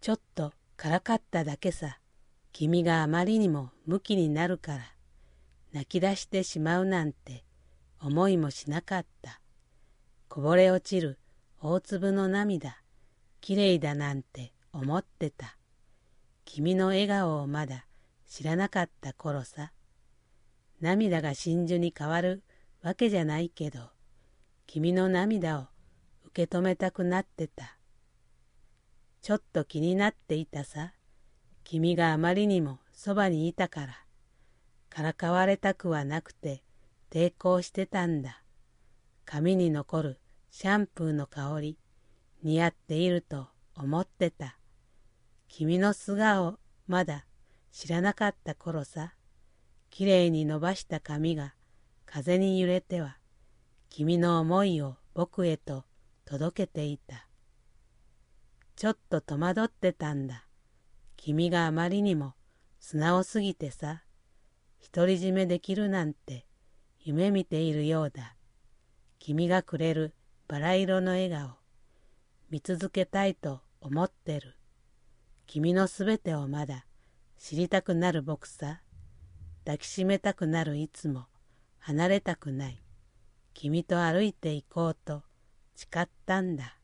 ちょっとからかっただけさ。君があまりにもムキになるから泣き出してしまうなんて思いもしなかった。こぼれ落ちる大粒の涙、きれいだなんて思ってた。君の笑顔をまだ知らなかった頃さ。涙が真珠に変わるわけじゃないけど、君の涙を受け止めたくなってた。ちょっと気になっていたさ。君があまりにもそばにいたから、からかわれたくはなくて抵抗してたんだ。髪に残るシャンプーの香り、似合っていると思ってた。君の素顔まだ知らなかった頃さ。きれいに伸ばした髪が風に揺れては、君の思いを僕へと届けていた。ちょっと戸惑ってたんだ。君があまりにも素直すぎてさ、独り占めできるなんて夢見ているようだ。君がくれるバラ色の笑顔、見続けたいと思ってる。君のすべてをまだ知りたくなる僕さ。抱きしめたくなるいつも離れたくない。君と歩いて行こうと誓ったんだ。